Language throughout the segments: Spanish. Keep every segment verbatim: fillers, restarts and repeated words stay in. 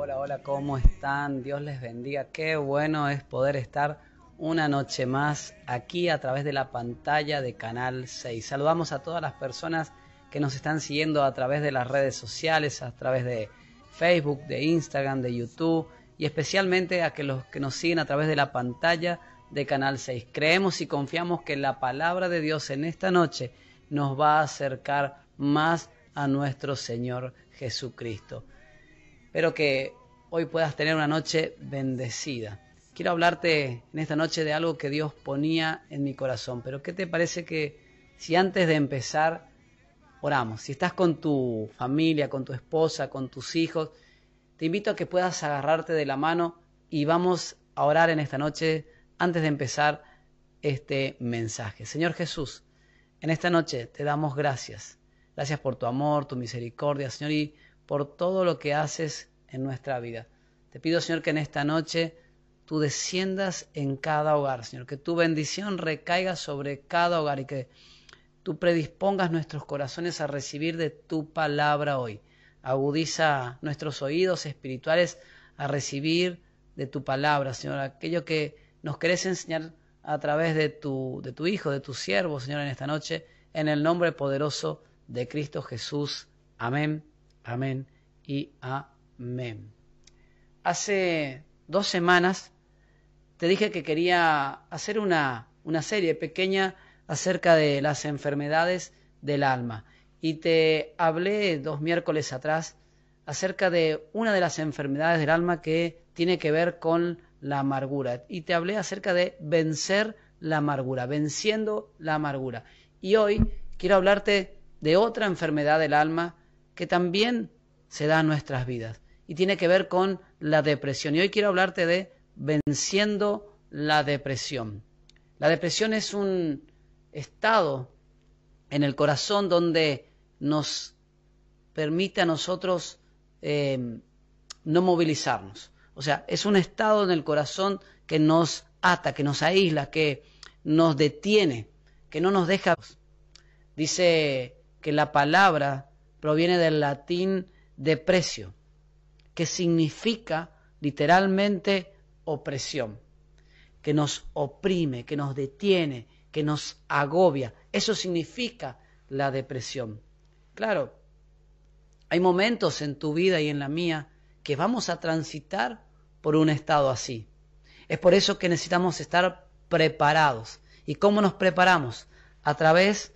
hola, hola, ¿cómo están? Dios les bendiga. Qué bueno es poder estar una noche más aquí a través de la pantalla de Canal seis. Saludamos a todas las personas que nos están siguiendo a través de las redes sociales, a través de Facebook, de Instagram, de YouTube y especialmente a que los que nos siguen a través de la pantalla de Canal seis. Creemos y confiamos que la palabra de Dios en esta noche nos va a acercar más a nuestro Señor Jesucristo. Espero que hoy puedas tener una noche bendecida. Quiero hablarte en esta noche de algo que Dios ponía en mi corazón, pero ¿qué te parece que si antes de empezar oramos? Si estás con tu familia, con tu esposa, con tus hijos, te invito a que puedas agarrarte de la mano y vamos a orar en esta noche antes de empezar este mensaje. Señor Jesús, en esta noche te damos gracias. Gracias por tu amor, tu misericordia, Señor, y por todo lo que haces en nuestra vida. Te pido, Señor, que en esta noche tú desciendas en cada hogar, Señor, que tu bendición recaiga sobre cada hogar y que tú predispongas nuestros corazones a recibir de tu palabra hoy. Agudiza nuestros oídos espirituales a recibir de tu palabra, Señor, aquello que nos querés enseñar a través de tu, de tu Hijo, de tu siervo, Señor, en esta noche, en el nombre poderoso de Cristo Jesús. Amén, amén y amén. Hace dos semanas te dije que quería hacer una, una serie pequeña acerca de las enfermedades del alma. Y te hablé dos miércoles atrás acerca de una de las enfermedades del alma que tiene que ver con la amargura. Y te hablé acerca de vencer la amargura, venciendo la amargura. Y hoy quiero hablarte de otra enfermedad del alma que también se da en nuestras vidas. Y tiene que ver con la depresión. Y hoy quiero hablarte de venciendo la depresión. La depresión es un estado en el corazón donde nos permite a nosotros eh, no movilizarnos. O sea, es un estado en el corazón que nos ata, que nos aísla, que nos detiene, que no nos deja. Dice que la palabra proviene del latín depressio, que significa literalmente opresión, que nos oprime, que nos detiene, que nos agobia. Eso significa la depresión. Claro, hay momentos en tu vida y en la mía que vamos a transitar por un estado así. Es por eso que necesitamos estar preparados. ¿Y cómo nos preparamos? A través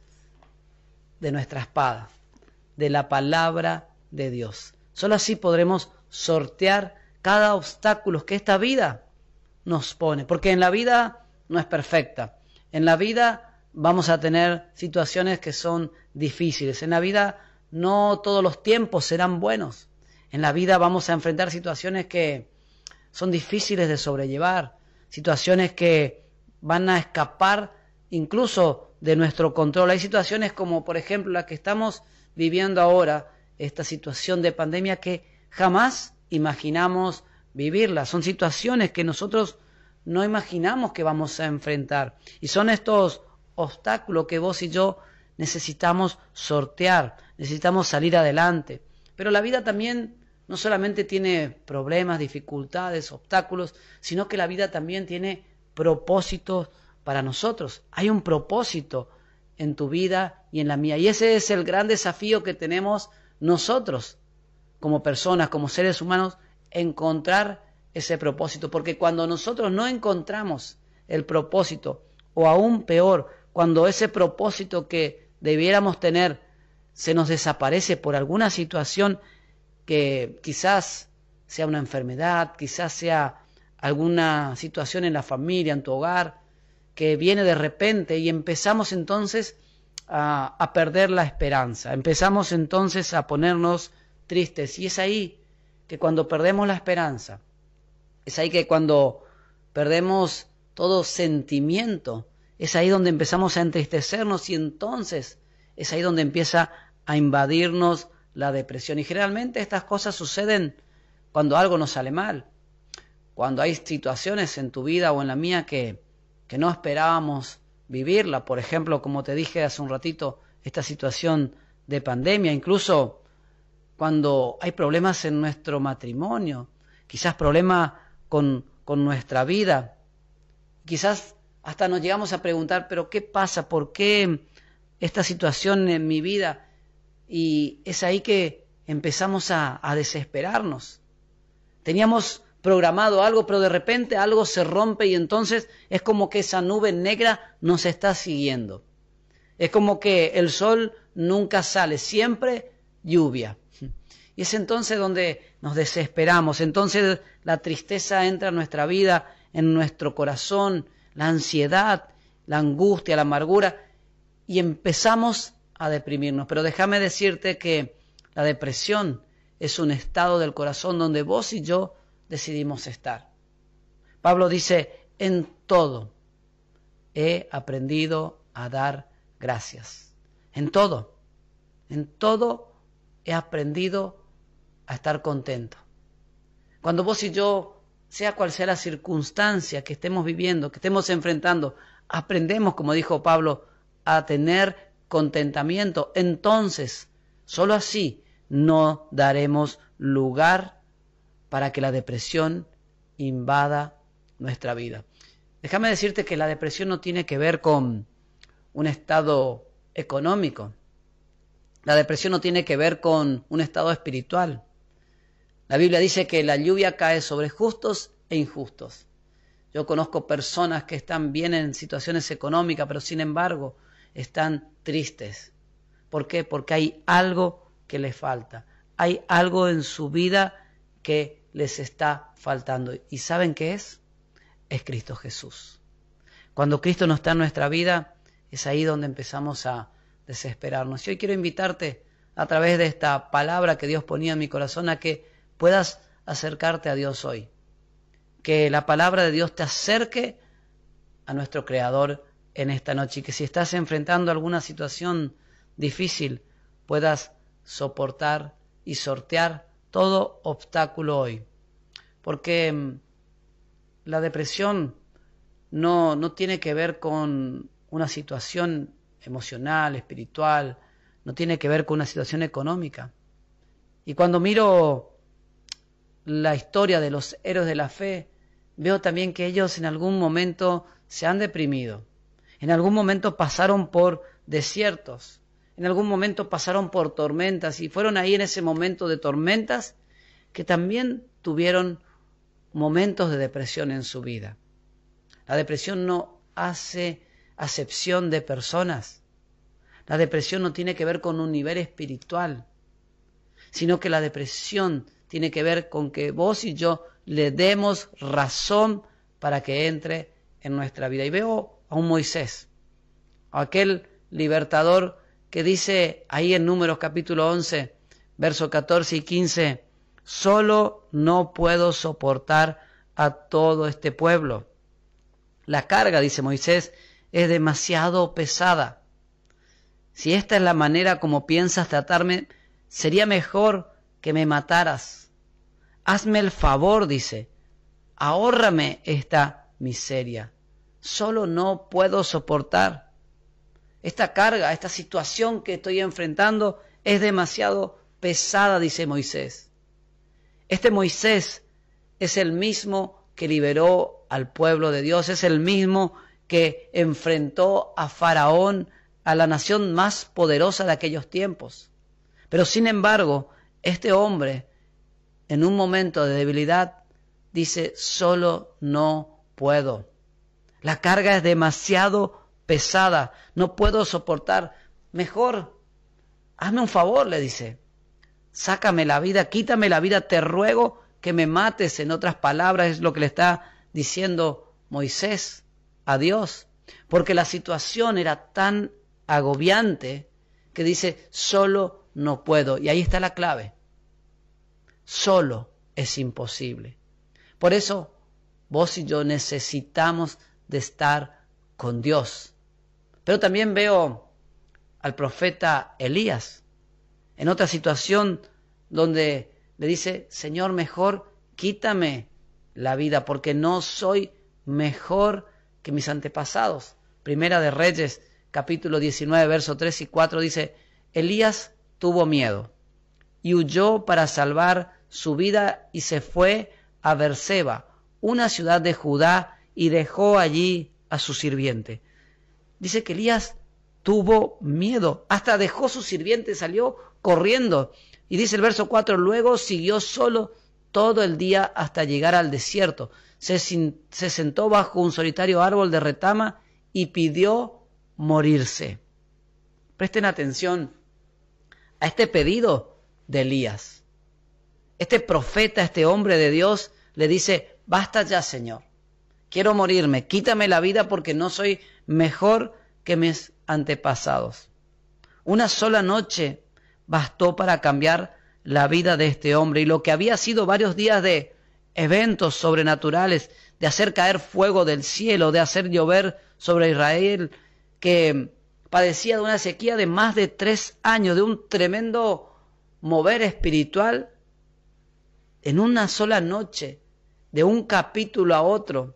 de nuestra espada, de la palabra de Dios. Solo así podremos sortear cada obstáculo que esta vida nos pone, porque en la vida no es perfecta. En la vida vamos a tener situaciones que son difíciles. En la vida no todos los tiempos serán buenos. En la vida vamos a enfrentar situaciones que son difíciles de sobrellevar, situaciones que van a escapar incluso de nuestro control. Hay situaciones como, por ejemplo, la que estamos viviendo ahora, esta situación de pandemia que jamás imaginamos vivirla. Son situaciones que nosotros no imaginamos que vamos a enfrentar. Y son estos obstáculos que vos y yo necesitamos sortear, necesitamos salir adelante. Pero la vida también no solamente tiene problemas, dificultades, obstáculos, sino que la vida también tiene propósitos para nosotros. Hay un propósito en tu vida y en la mía. Y ese es el gran desafío que tenemos nosotros, como personas, como seres humanos, encontrar ese propósito. Porque cuando nosotros no encontramos el propósito, o aún peor, cuando ese propósito que debiéramos tener se nos desaparece por alguna situación que quizás sea una enfermedad, quizás sea alguna situación en la familia, en tu hogar, que viene de repente y empezamos entonces a, a perder la esperanza, empezamos entonces a ponernos tristes. Y es ahí que cuando perdemos la esperanza, es ahí que cuando perdemos todo sentimiento, es ahí donde empezamos a entristecernos y entonces es ahí donde empieza a invadirnos la depresión. Y generalmente estas cosas suceden cuando algo nos sale mal, cuando hay situaciones en tu vida o en la mía que, que no esperábamos vivirla. Por ejemplo, como te dije hace un ratito, esta situación de pandemia, incluso cuando hay problemas en nuestro matrimonio, quizás problemas con, con nuestra vida. Quizás hasta nos llegamos a preguntar, pero ¿qué pasa? ¿Por qué esta situación en mi vida? Y es ahí que empezamos a, a desesperarnos. Teníamos programado algo, pero de repente algo se rompe y entonces es como que esa nube negra nos está siguiendo. Es como que el sol nunca sale, siempre lluvia. Y es entonces donde nos desesperamos, entonces la tristeza entra en nuestra vida, en nuestro corazón, la ansiedad, la angustia, la amargura, y empezamos a deprimirnos. Pero déjame decirte que la depresión es un estado del corazón donde vos y yo decidimos estar. Pablo dice, en todo he aprendido a dar gracias. En todo, en todo he aprendido a estar contento. Cuando vos y yo, sea cual sea la circunstancia que estemos viviendo, que estemos enfrentando, aprendemos, como dijo Pablo, a tener contentamiento. Entonces, solo así no daremos lugar para que la depresión invada nuestra vida. Déjame decirte que la depresión no tiene que ver con un estado económico. La depresión no tiene que ver con un estado espiritual. La Biblia dice que la lluvia cae sobre justos e injustos. Yo conozco personas que están bien en situaciones económicas, pero sin embargo están tristes. ¿Por qué? Porque hay algo que les falta. Hay algo en su vida que les está faltando. ¿Y saben qué es? Es Cristo Jesús. Cuando Cristo no está en nuestra vida, es ahí donde empezamos a desesperarnos. Y hoy quiero invitarte a través de esta palabra que Dios ponía en mi corazón a que puedas acercarte a Dios hoy. Que la palabra de Dios te acerque a nuestro Creador en esta noche y que si estás enfrentando alguna situación difícil puedas soportar y sortear todo obstáculo hoy. Porque la depresión no, no tiene que ver con una situación emocional, espiritual, no tiene que ver con una situación económica. Y cuando miro la historia de los héroes de la fe, veo también que ellos en algún momento se han deprimido, en algún momento pasaron por desiertos, en algún momento pasaron por tormentas y fueron ahí en ese momento de tormentas que también tuvieron momentos de depresión en su vida. La depresión no hace acepción de personas. La depresión no tiene que ver con un nivel espiritual, sino que la depresión tiene que ver con que vos y yo le demos razón para que entre en nuestra vida. Y veo a un Moisés, a aquel libertador que dice ahí en Números capítulo once, versos catorce y quince, solo no puedo soportar a todo este pueblo. La carga, dice Moisés, es demasiado pesada. Si esta es la manera como piensas tratarme, sería mejor que me mataras. Hazme el favor, dice, ahórrame esta miseria. Solo no puedo soportar. Esta carga, esta situación que estoy enfrentando es demasiado pesada, dice Moisés. Este Moisés es el mismo que liberó al pueblo de Dios, es el mismo que enfrentó a Faraón, a la nación más poderosa de aquellos tiempos. Pero sin embargo, este hombre, en un momento de debilidad, dice, solo no puedo. La carga es demasiado pesada, no puedo soportar. Mejor, hazme un favor, le dice. Sácame la vida, quítame la vida, te ruego que me mates. En otras palabras, es lo que le está diciendo Moisés a Dios. Porque la situación era tan agobiante que dice, solo no puedo. Y ahí está la clave. Solo es imposible. Por eso, vos y yo necesitamos de estar con Dios. Pero también veo al profeta Elías en otra situación donde le dice, Señor, mejor quítame la vida porque no soy mejor que mis antepasados. Primera de Reyes, capítulo diecinueve, versos tres y cuatro dice, Elías tuvo miedo y huyó para salvar su vida y se fue a Berseba, una ciudad de Judá, y dejó allí a su sirviente. Dice que Elías tuvo miedo, hasta dejó su sirviente, salió corriendo. Y dice el verso cuatro, luego siguió solo todo el día hasta llegar al desierto. Se, se sentó bajo un solitario árbol de retama y pidió morirse. Presten atención a este pedido de Elías. Este profeta, este hombre de Dios, le dice, basta ya, Señor. Quiero morirme, quítame la vida porque no soy mejor que mis antepasados. Una sola noche bastó para cambiar la vida de este hombre, y lo que había sido varios días de eventos sobrenaturales, de hacer caer fuego del cielo, de hacer llover sobre Israel, que padecía de una sequía de más de tres años, de un tremendo mover espiritual, en una sola noche, de un capítulo a otro,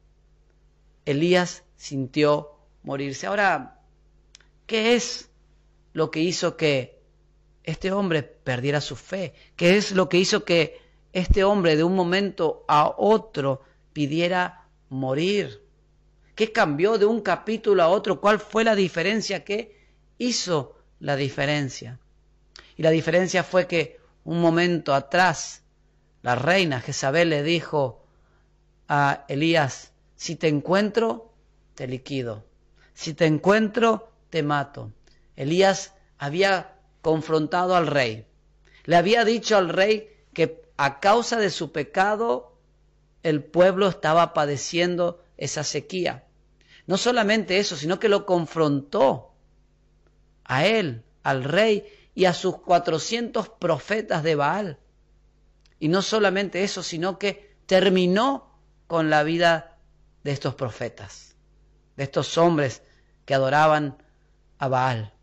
Elías sintió morirse. Ahora, ¿qué es lo que hizo que este hombre perdiera su fe? ¿Qué es lo que hizo que este hombre de un momento a otro pidiera morir? ¿Qué cambió de un capítulo a otro? ¿Cuál fue la diferencia? ¿Qué hizo la diferencia? Y la diferencia fue que un momento atrás la reina Jezabel le dijo a Elías, si te encuentro, te liquido. Si te encuentro, te mato. Elías había confrontado al rey. Le había dicho al rey que a causa de su pecado el pueblo estaba padeciendo esa sequía. No solamente eso, sino que lo confrontó a él, al rey y a sus cuatrocientos profetas de Baal. Y no solamente eso, sino que terminó con la vida de estos profetas, de estos hombres que adoraban a Baal.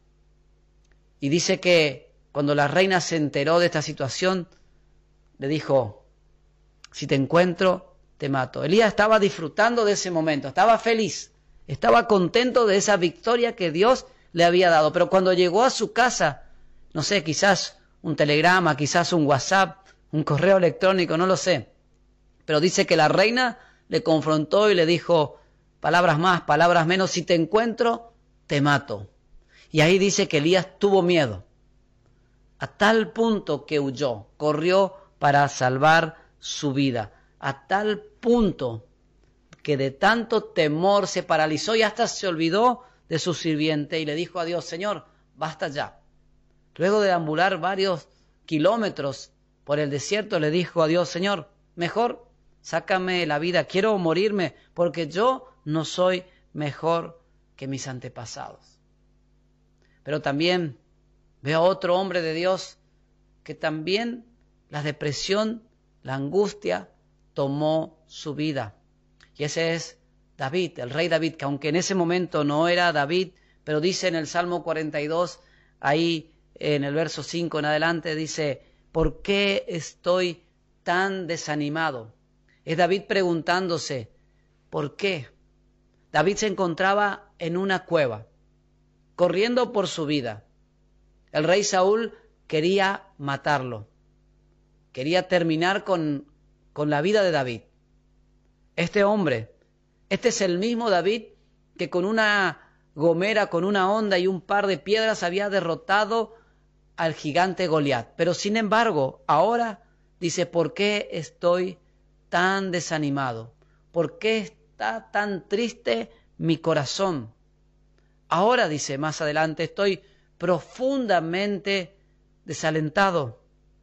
Y dice que cuando la reina se enteró de esta situación, le dijo, si te encuentro, te mato. Elías estaba disfrutando de ese momento, estaba feliz, estaba contento de esa victoria que Dios le había dado. Pero cuando llegó a su casa, no sé, quizás un telegrama, quizás un WhatsApp, un correo electrónico, no lo sé. Pero dice que la reina le confrontó y le dijo, palabras más, palabras menos, si te encuentro, te mato. Y ahí dice que Elías tuvo miedo, a tal punto que huyó, corrió para salvar su vida, a tal punto que de tanto temor se paralizó y hasta se olvidó de su sirviente y le dijo a Dios, Señor, basta ya. Luego de deambular varios kilómetros por el desierto, le dijo a Dios, Señor, mejor sácame la vida, quiero morirme porque yo no soy mejor que mis antepasados. Pero también veo a otro hombre de Dios que también la depresión, la angustia tomó su vida. Y ese es David, el rey David, que aunque en ese momento no era David, pero dice en el Salmo cuarenta y dos, ahí en el verso cinco en adelante, dice, ¿por qué estoy tan desanimado? Es David preguntándose, ¿por qué? David se encontraba en una cueva, corriendo por su vida. El rey Saúl quería matarlo, quería terminar con, con la vida de David. Este hombre, este es el mismo David que con una gomera, con una honda y un par de piedras había derrotado al gigante Goliat. Pero sin embargo, ahora dice, ¿por qué estoy tan desanimado? ¿Por qué está tan triste mi corazón? Ahora, dice más adelante, estoy profundamente desalentado.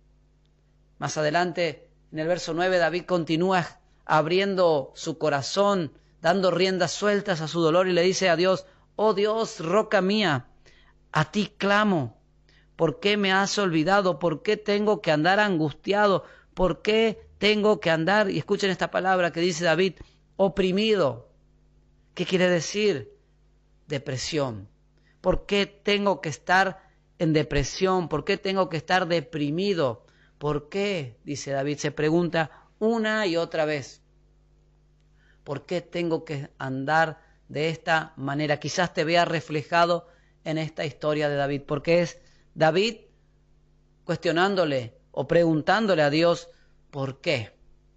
Más adelante, en el verso nueve, David continúa abriendo su corazón, dando riendas sueltas a su dolor y le dice a Dios, oh Dios, roca mía, a ti clamo. ¿Por qué me has olvidado? ¿Por qué tengo que andar angustiado? ¿Por qué tengo que andar? Y escuchen esta palabra que dice David, oprimido. ¿Qué quiere decir? Depresión. ¿Por qué tengo que estar en depresión? ¿Por qué tengo que estar deprimido? ¿Por qué? Dice David, se pregunta una y otra vez. ¿Por qué tengo que andar de esta manera? Quizás te vea reflejado en esta historia de David, porque es David cuestionándole o preguntándole a Dios, ¿por qué?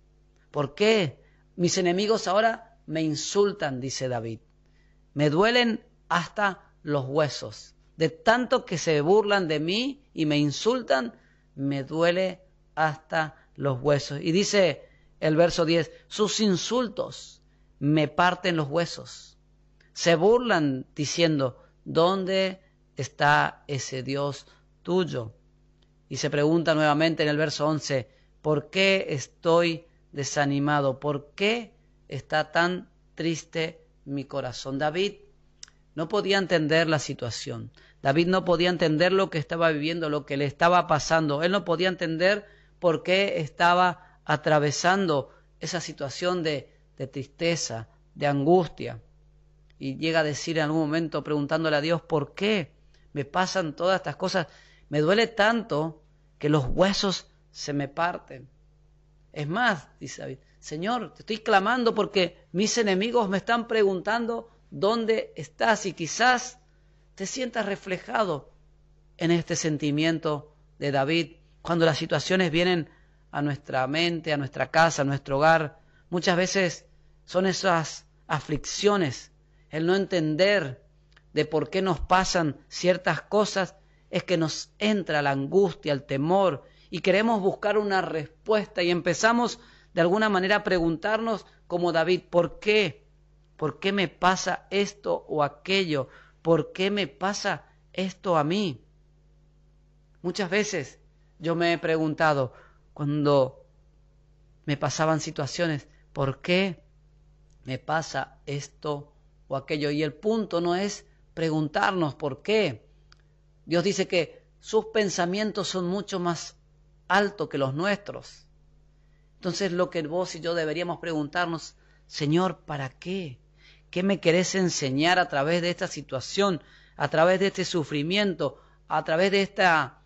¿Por qué mis enemigos ahora me insultan?, dice David. Me duelen hasta los huesos. De tanto que se burlan de mí y me insultan, me duele hasta los huesos. Y dice el verso diez, sus insultos me parten los huesos. Se burlan diciendo, ¿dónde está ese Dios tuyo? Y se pregunta nuevamente en el verso once, ¿por qué estoy desanimado? ¿Por qué está tan triste mi corazón? David no podía entender la situación. David no podía entender lo que estaba viviendo, lo que le estaba pasando. Él no podía entender por qué estaba atravesando esa situación de, de tristeza, de angustia. Y llega a decir en algún momento, preguntándole a Dios, ¿por qué me pasan todas estas cosas? Me duele tanto que los huesos se me parten. Es más, dice David, Señor, te estoy clamando porque mis enemigos me están preguntando dónde estás, y quizás te sientas reflejado en este sentimiento de David. Cuando las situaciones vienen a nuestra mente, a nuestra casa, a nuestro hogar, muchas veces son esas aflicciones, el no entender de por qué nos pasan ciertas cosas, es que nos entra la angustia, el temor, y queremos buscar una respuesta y empezamos de alguna manera a preguntarnos como David, ¿por qué? ¿Por qué me pasa esto o aquello? ¿Por qué me pasa esto a mí? Muchas veces yo me he preguntado cuando me pasaban situaciones, ¿por qué me pasa esto o aquello? Y el punto no es preguntarnos por qué. Dios dice que sus pensamientos son mucho más altos que los nuestros. Entonces lo que vos y yo deberíamos preguntarnos, Señor, ¿para qué? ¿Qué me querés enseñar a través de esta situación, a través de este sufrimiento, a través de esta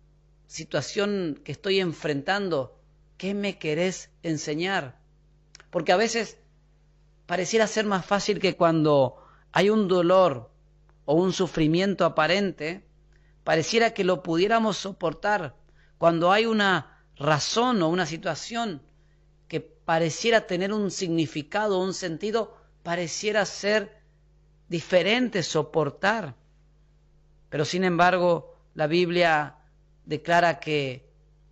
situación que estoy enfrentando? ¿Qué me querés enseñar? Porque a veces pareciera ser más fácil que cuando hay un dolor o un sufrimiento aparente, pareciera que lo pudiéramos soportar. Cuando hay una razón o una situación que pareciera tener un significado, un sentido, pareciera ser diferente soportar. Pero sin embargo, la Biblia declara que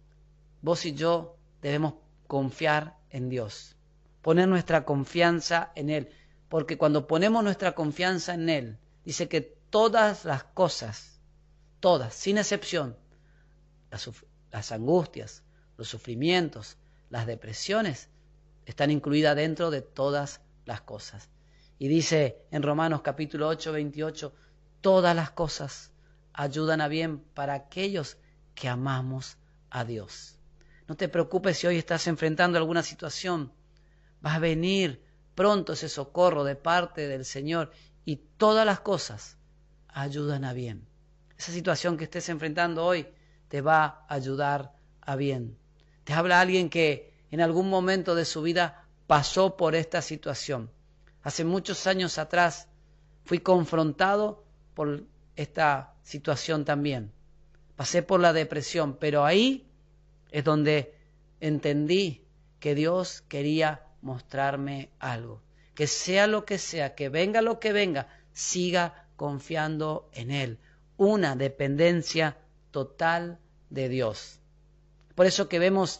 vos y yo debemos confiar en Dios, poner nuestra confianza en Él, porque cuando ponemos nuestra confianza en Él, dice que todas las cosas, todas, sin excepción, las, las angustias, los sufrimientos, las depresiones, están incluidas dentro de todas las cosas. Y dice en Romanos capítulo ocho, veintiocho, todas las cosas ayudan a bien para aquellos que amamos a Dios. No te preocupes si hoy estás enfrentando alguna situación, va a venir pronto ese socorro de parte del Señor y todas las cosas ayudan a bien. Esa situación que estés enfrentando hoy te va a ayudar a bien. Te habla alguien que en algún momento de su vida pasó por esta situación. Hace muchos años atrás fui confrontado por esta situación también. Pasé por la depresión, pero ahí es donde entendí que Dios quería mostrarme algo. Que sea lo que sea, que venga lo que venga, siga confiando en Él. Una dependencia total de Dios. Por eso que vemos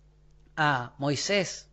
a Moisés,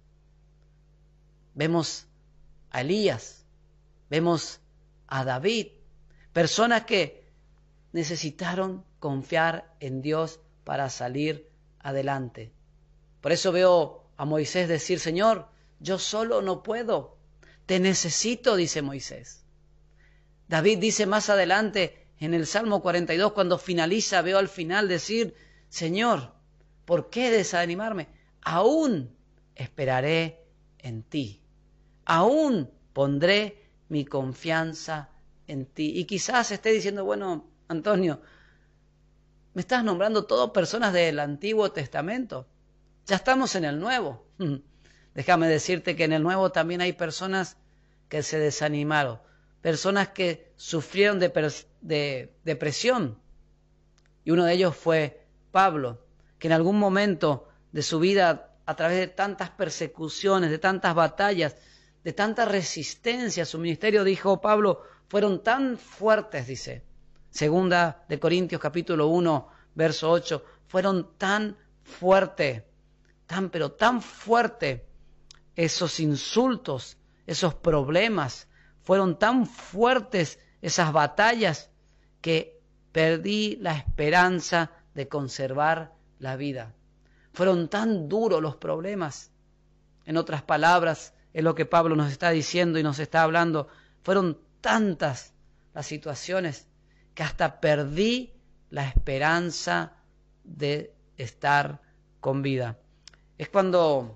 vemos a Elías, vemos a David, personas que necesitaron confiar en Dios para salir adelante. Por eso veo a Moisés decir, Señor, yo solo no puedo, te necesito, dice Moisés. David dice más adelante en el Salmo cuarenta y dos, cuando finaliza, veo al final decir, Señor, ¿por qué desanimarme? Aún esperaré en ti, aún pondré mi confianza en ti. Y quizás esté diciendo, bueno, Antonio, me estás nombrando todas personas del Antiguo Testamento. Ya estamos en el Nuevo. Déjame decirte que en el Nuevo también hay personas que se desanimaron, personas que sufrieron de, de depresión. Y uno de ellos fue Pablo, que en algún momento de su vida a través de tantas persecuciones, de tantas batallas, de tanta resistencia. Su ministerio, dijo Pablo, fueron tan fuertes, dice. Segunda de Corintios capítulo uno, verso ocho, fueron tan fuertes, tan pero tan fuertes esos insultos, esos problemas, fueron tan fuertes esas batallas que perdí la esperanza de conservar la vida. Fueron tan duros los problemas. En otras palabras, es lo que Pablo nos está diciendo y nos está hablando. Fueron tantas las situaciones que hasta perdí la esperanza de estar con vida. Es cuando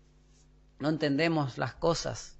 no entendemos las cosas,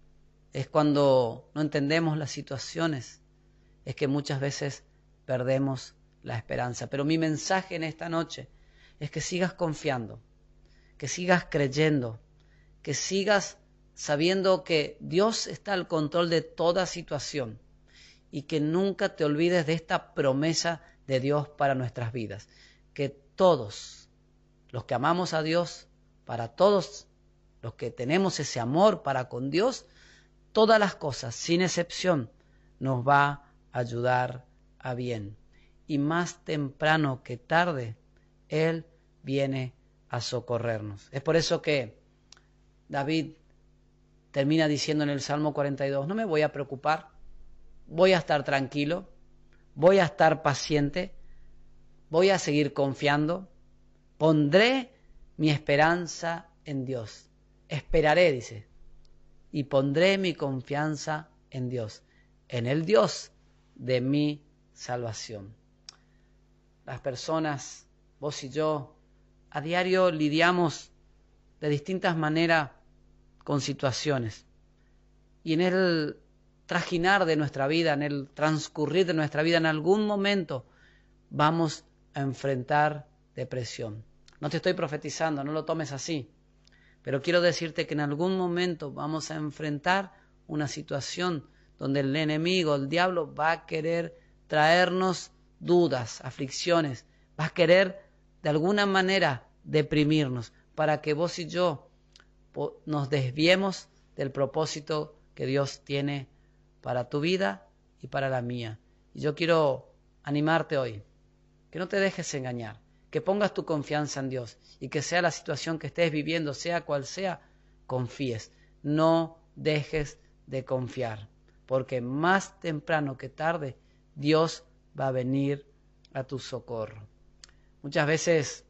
es cuando no entendemos las situaciones, es que muchas veces perdemos la esperanza. Pero mi mensaje en esta noche es que sigas confiando, que sigas creyendo, que sigas sabiendo que Dios está al control de toda situación y que nunca te olvides de esta promesa de Dios para nuestras vidas. Que todos los que amamos a Dios, para todos los que tenemos ese amor para con Dios, todas las cosas, sin excepción, nos va a ayudar a bien. Y más temprano que tarde, Él viene a socorrernos. Es por eso que David termina diciendo en el Salmo cuarenta y dos, no me voy a preocupar, voy a estar tranquilo, voy a estar paciente, voy a seguir confiando, pondré mi esperanza en Dios. Esperaré, dice, y pondré mi confianza en Dios, en el Dios de mi salvación. Las personas, vos y yo, a diario lidiamos de distintas maneras con situaciones. Y en el trajinar de nuestra vida, en el transcurrir de nuestra vida, en algún momento vamos a enfrentar depresión. No te estoy profetizando, no lo tomes así. Pero quiero decirte que en algún momento vamos a enfrentar una situación donde el enemigo, el diablo, va a querer traernos dudas, aflicciones, va a querer de alguna manera deprimirnos para que vos y yo nos desviemos del propósito que Dios tiene para tu vida y para la mía. Y yo quiero animarte hoy, que no te dejes engañar, que pongas tu confianza en Dios y que sea la situación que estés viviendo, sea cual sea, confíes. No dejes de confiar, porque más temprano que tarde Dios va a venir a tu socorro. Muchas veces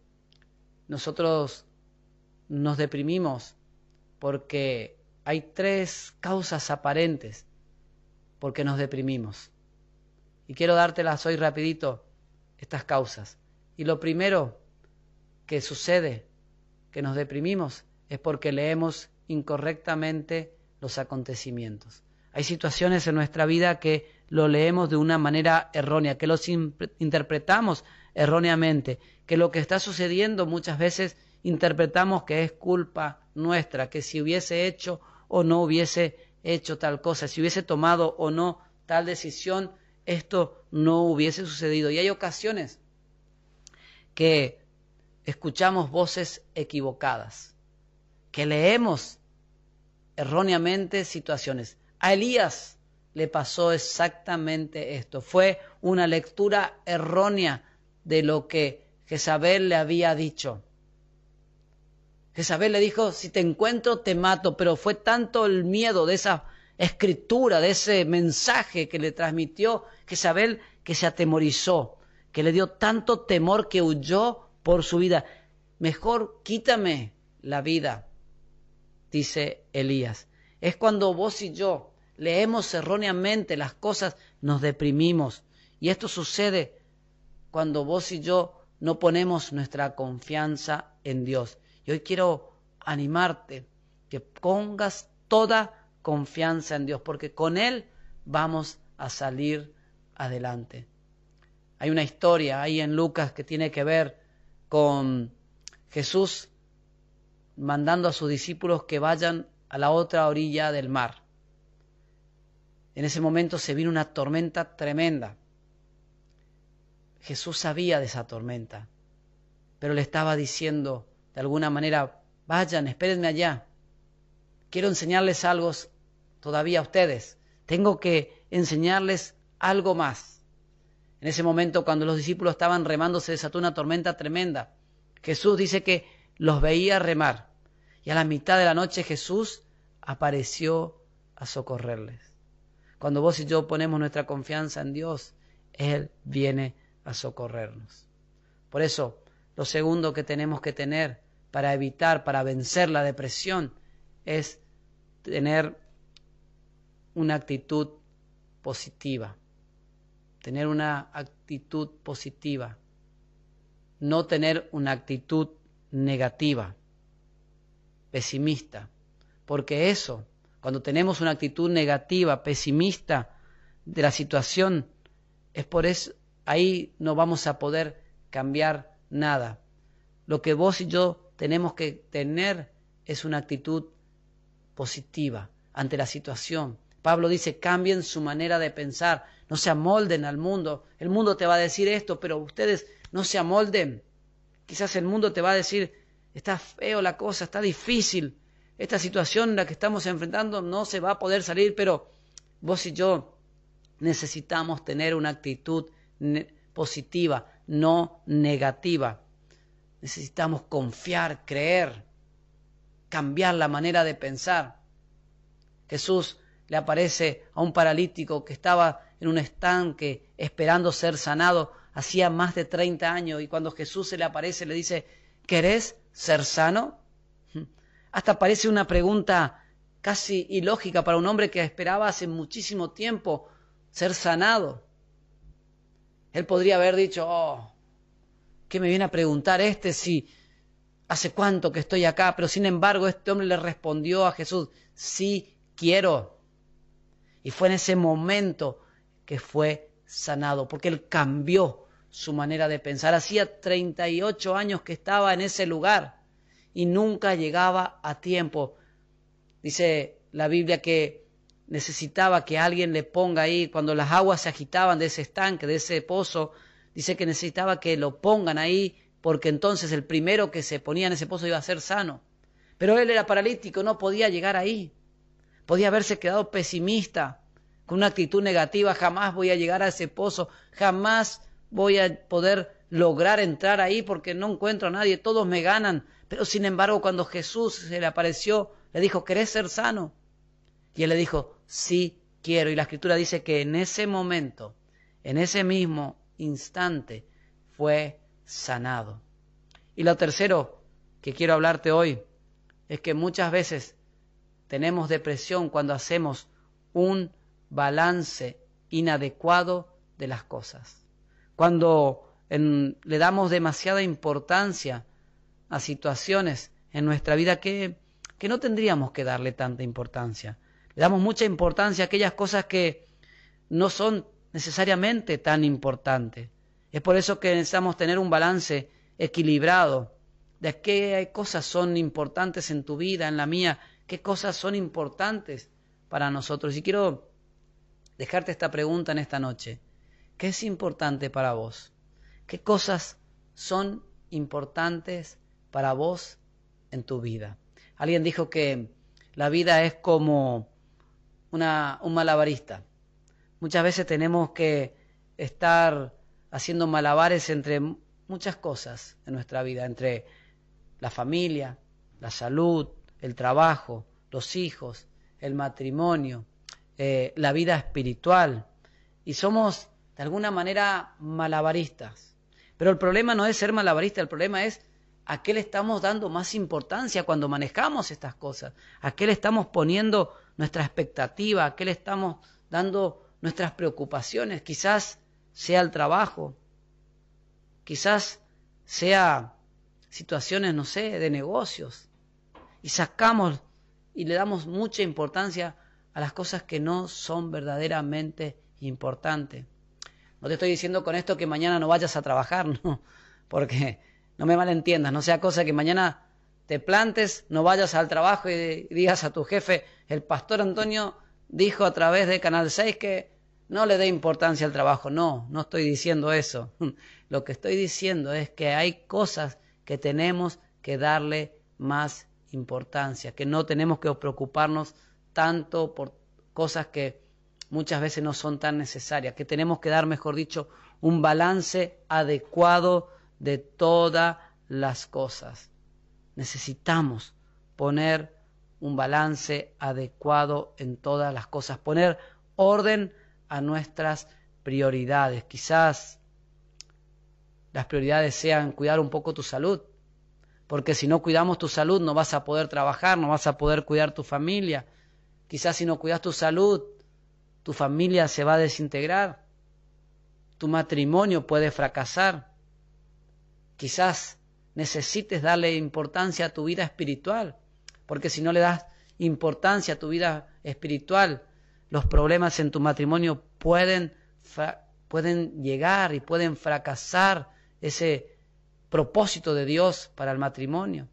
nosotros nos deprimimos porque hay tres causas aparentes porque nos deprimimos. Y quiero dártelas hoy rapidito, estas causas. Y lo primero que sucede, que nos deprimimos, es porque leemos incorrectamente los acontecimientos. Hay situaciones en nuestra vida que lo leemos de una manera errónea, que los interpretamos erróneamente, que lo que está sucediendo muchas veces interpretamos que es culpa nuestra, que si hubiese hecho o no hubiese hecho tal cosa, si hubiese tomado o no tal decisión, esto no hubiese sucedido. Y hay ocasiones que escuchamos voces equivocadas, que leemos erróneamente situaciones. A Elías le pasó exactamente esto. Fue una lectura errónea de lo que Jezabel le había dicho. Jezabel le dijo, si te encuentro te mato, pero fue tanto el miedo de esa escritura, de ese mensaje que le transmitió Jezabel, que se atemorizó, que le dio tanto temor que huyó por su vida. Mejor quítame la vida, dice Elías. Es cuando vos y yo leemos erróneamente las cosas, nos deprimimos. Y esto sucede cuando vos y yo no ponemos nuestra confianza en Dios. Y hoy quiero animarte que pongas toda confianza en Dios, porque con Él vamos a salir adelante. Hay una historia ahí en Lucas que tiene que ver con Jesús mandando a sus discípulos que vayan a la otra orilla del mar. En ese momento se vino una tormenta tremenda. Jesús sabía de esa tormenta, pero le estaba diciendo de alguna manera, vayan, espérenme allá. Quiero enseñarles algo todavía a ustedes. Tengo que enseñarles algo más. En ese momento, cuando los discípulos estaban remando, se desató una tormenta tremenda. Jesús dice que los veía remar. Y a la mitad de la noche Jesús apareció a socorrerles. Cuando vos y yo ponemos nuestra confianza en Dios, Él viene a socorrernos. Por eso, lo segundo que tenemos que tener para evitar, para vencer la depresión, es tener una actitud positiva. Tener una actitud positiva. No tener una actitud negativa, pesimista. Porque eso, cuando tenemos una actitud negativa, pesimista de la situación, es por eso, ahí no vamos a poder cambiar nada. Lo que vos y yo tenemos que tener es una actitud positiva ante la situación. Pablo dice, cambien su manera de pensar, no se amolden al mundo. El mundo te va a decir esto, pero ustedes no se amolden. Quizás el mundo te va a decir, está feo la cosa, está difícil, esta situación en la que estamos enfrentando no se va a poder salir, pero vos y yo necesitamos tener una actitud positiva, no negativa. Necesitamos confiar, creer, cambiar la manera de pensar. Jesús le aparece a un paralítico que estaba en un estanque esperando ser sanado hacía más de treinta años, y cuando Jesús se le aparece le dice, ¿querés ser sano? Hasta parece una pregunta casi ilógica para un hombre que esperaba hace muchísimo tiempo ser sanado. Él podría haber dicho, oh, ¿qué me viene a preguntar este si hace cuánto que estoy acá? Pero sin embargo este hombre le respondió a Jesús, sí quiero. Y fue en ese momento que fue sanado, porque él cambió su manera de pensar. Hacía treinta y ocho años que estaba en ese lugar y nunca llegaba a tiempo. Dice la Biblia que necesitaba que alguien le ponga ahí, cuando las aguas se agitaban de ese estanque, de ese pozo, dice que necesitaba que lo pongan ahí, porque entonces el primero que se ponía en ese pozo iba a ser sano. Pero él era paralítico, no podía llegar ahí. Podía haberse quedado pesimista, con una actitud negativa, jamás voy a llegar a ese pozo, jamás voy a poder lograr entrar ahí porque no encuentro a nadie, todos me ganan. Pero sin embargo, cuando Jesús se le apareció, le dijo, ¿querés ser sano? Y él le dijo, sí quiero. Y la Escritura dice que en ese momento, en ese mismo instante, fue sanado. Y lo tercero que quiero hablarte hoy es que muchas veces tenemos depresión cuando hacemos un balance inadecuado de las cosas. Cuando en, le damos demasiada importancia a situaciones en nuestra vida que, que no tendríamos que darle tanta importancia. Le damos mucha importancia a aquellas cosas que no son necesariamente tan importantes. Es por eso que necesitamos tener un balance equilibrado de qué cosas son importantes en tu vida, en la mía, qué cosas son importantes para nosotros. Y quiero dejarte esta pregunta en esta noche. ¿Qué es importante para vos? ¿Qué cosas son importantes para vos en tu vida? Alguien dijo que la vida es como una, un malabarista. Muchas veces tenemos que estar haciendo malabares entre muchas cosas en nuestra vida, entre la familia, la salud, el trabajo, los hijos, el matrimonio, eh, la vida espiritual. Y somos de alguna manera malabaristas. Pero el problema no es ser malabarista, el problema es a qué le estamos dando más importancia cuando manejamos estas cosas, a qué le estamos poniendo nuestra expectativa, a qué le estamos dando nuestras preocupaciones. Quizás sea el trabajo, quizás sea situaciones, no sé, de negocios. Y sacamos y le damos mucha importancia a las cosas que no son verdaderamente importantes. No te estoy diciendo con esto que mañana no vayas a trabajar, no, porque no me malentiendas, no sea cosa que mañana te plantes, no vayas al trabajo y digas a tu jefe, el pastor Antonio dijo a través de Canal seis que no le dé importancia al trabajo. No, no estoy diciendo eso. Lo que estoy diciendo es que hay cosas que tenemos que darle más importancia, que no tenemos que preocuparnos tanto por cosas que muchas veces no son tan necesarias, que tenemos que dar, mejor dicho, un balance adecuado de todas las cosas. Necesitamos poner un balance adecuado en todas las cosas, poner orden a nuestras prioridades. Quizás las prioridades sean cuidar un poco tu salud, porque si no cuidamos tu salud no vas a poder trabajar, no vas a poder cuidar tu familia. Quizás si no cuidas tu salud, tu familia se va a desintegrar, tu matrimonio puede fracasar. Quizás necesites darle importancia a tu vida espiritual, porque si no le das importancia a tu vida espiritual, los problemas en tu matrimonio pueden, pueden llegar y pueden fracasar ese propósito de Dios para el matrimonio.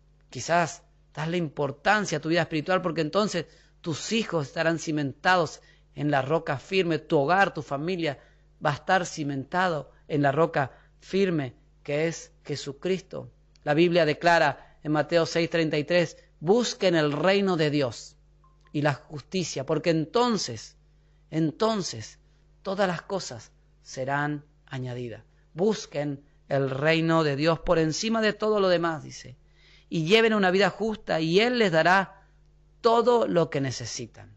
Quizás darle importancia a tu vida espiritual, porque entonces tus hijos estarán cimentados en la roca firme, tu hogar, tu familia va a estar cimentado en la roca firme que es Jesucristo. La Biblia declara en Mateo seis treinta y tres, busquen el reino de Dios y la justicia, porque entonces, entonces todas las cosas serán añadidas. Busquen el reino de Dios por encima de todo lo demás, dice, y lleven una vida justa y Él les dará todo lo que necesitan.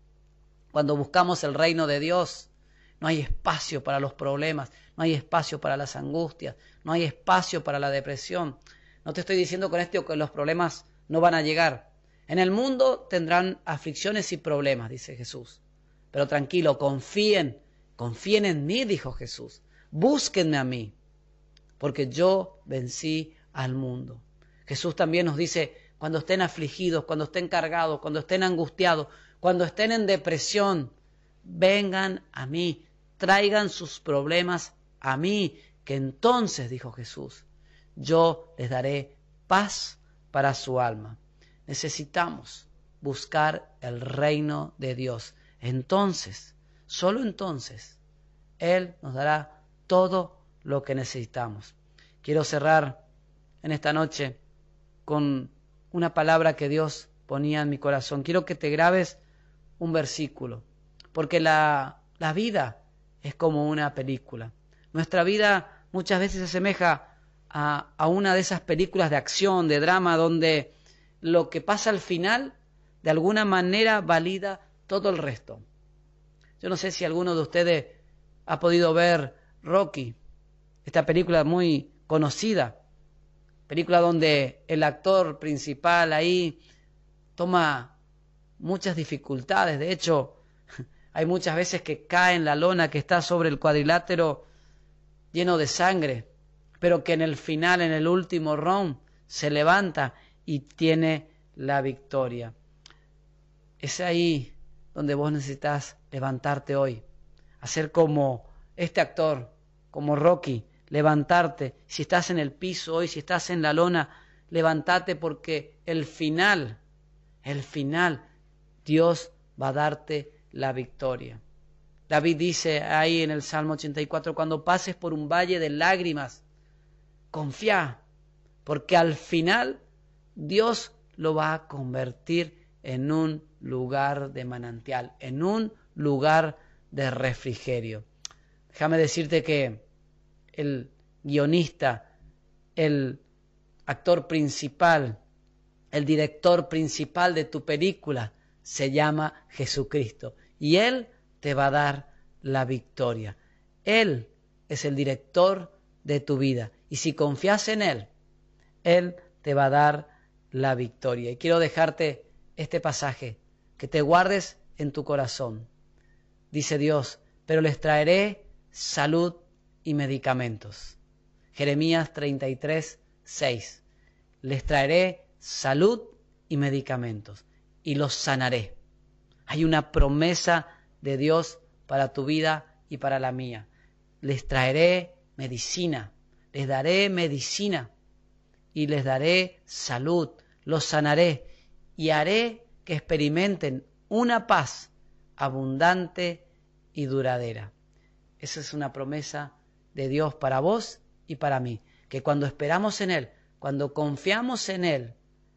Cuando buscamos el reino de Dios, no hay espacio para los problemas, no hay espacio para las angustias, no hay espacio para la depresión. No te estoy diciendo con esto que los problemas no van a llegar. En el mundo tendrán aflicciones y problemas, dice Jesús. Pero tranquilo, confíen, confíen en mí, dijo Jesús. Búsquenme a mí, porque yo vencí al mundo. Jesús también nos dice, cuando estén afligidos, cuando estén cargados, cuando estén angustiados, cuando estén en depresión, vengan a mí, traigan sus problemas a mí, que entonces, dijo Jesús, yo les daré paz para su alma. Necesitamos buscar el reino de Dios. Entonces, solo entonces, Él nos dará todo lo que necesitamos. Quiero cerrar en esta noche con una palabra que Dios ponía en mi corazón. Quiero que te grabes un versículo, porque la, la vida es como una película. Nuestra vida muchas veces se asemeja a, a una de esas películas de acción, de drama, donde lo que pasa al final de alguna manera valida todo el resto. Yo no sé si alguno de ustedes ha podido ver Rocky, esta película muy conocida, película donde el actor principal ahí toma muchas dificultades. De hecho, hay muchas veces que cae en la lona que está sobre el cuadrilátero lleno de sangre, pero que en el final, en el último round, se levanta y tiene la victoria. Es ahí donde vos necesitas levantarte hoy, hacer como este actor, como Rocky, levantarte. Si estás en el piso hoy, si estás en la lona, levántate, porque el final, el final, Dios va a darte la victoria. David dice ahí en el Salmo ochenta y cuatro, cuando pases por un valle de lágrimas, confía, porque al final Dios lo va a convertir en un lugar de manantial, en un lugar de refrigerio. Déjame decirte que el guionista, el actor principal, el director principal de tu película se llama Jesucristo, y Él te va a dar la victoria. Él es el director de tu vida, y si confías en Él, Él te va a dar la victoria. Y quiero dejarte este pasaje, que te guardes en tu corazón. Dice Dios, pero les traeré salud y medicamentos. Jeremías treinta y tres, seis. Les traeré salud y medicamentos y los sanaré. Hay una promesa de Dios para tu vida y para la mía. Les traeré medicina, les daré medicina y les daré salud, los sanaré y haré que experimenten una paz abundante y duradera. Esa es una promesa de Dios para vos y para mí, que cuando esperamos en Él, cuando confiamos en Él,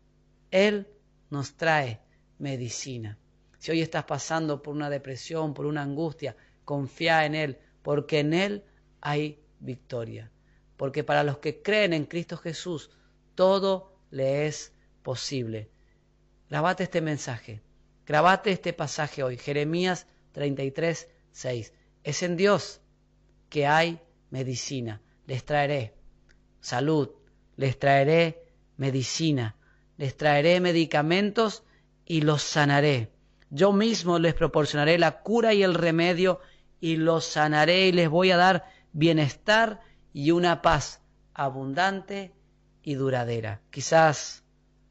Él nos trae medicina. Si hoy estás pasando por una depresión, por una angustia, confía en Él, porque en Él hay victoria. Porque para los que creen en Cristo Jesús, todo le es posible. Grabate este mensaje, grabate este pasaje hoy, Jeremías treinta y tres, seis. Es en Dios que hay medicina. Les traeré salud, les traeré medicina, les traeré medicamentos y los sanaré. Yo mismo les proporcionaré la cura y el remedio y los sanaré y les voy a dar bienestar y una paz abundante y duradera. Quizás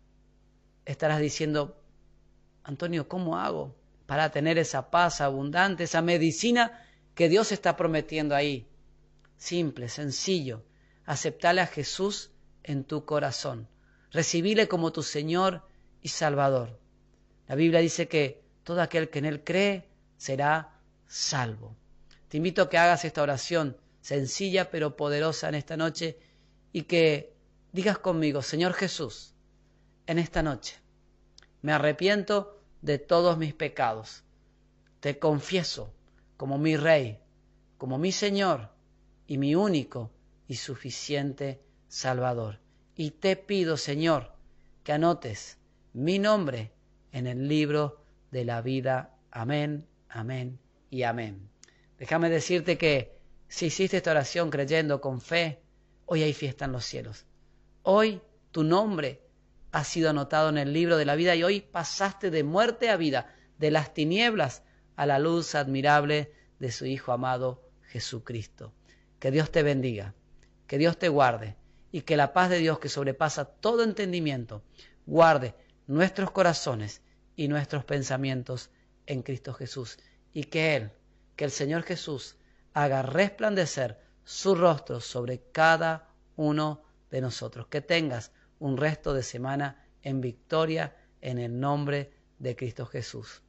estarás diciendo, Antonio, ¿cómo hago para tener esa paz abundante, esa medicina que Dios está prometiendo ahí? Simple, sencillo. Aceptale a Jesús en tu corazón. Recibile como tu Señor y Salvador. La Biblia dice que todo aquel que en Él cree será salvo. Te invito a que hagas esta oración sencilla pero poderosa en esta noche y que digas conmigo, Señor Jesús, en esta noche me arrepiento de todos mis pecados. Te confieso como mi Rey, como mi Señor y mi único y suficiente Salvador. Y te pido, Señor, que anotes mi nombre en el libro de la vida. Amén, amén y amén. Déjame decirte que si hiciste esta oración creyendo con fe, hoy hay fiesta en los cielos. Hoy tu nombre ha sido anotado en el libro de la vida y hoy pasaste de muerte a vida, de las tinieblas a la luz admirable de su Hijo amado Jesucristo. Que Dios te bendiga, que Dios te guarde y que la paz de Dios que sobrepasa todo entendimiento guarde nuestros corazones y nuestros pensamientos en Cristo Jesús. Y que Él, que el Señor Jesús haga resplandecer su rostro sobre cada uno de nosotros. Que tengas un resto de semana en victoria en el nombre de Cristo Jesús.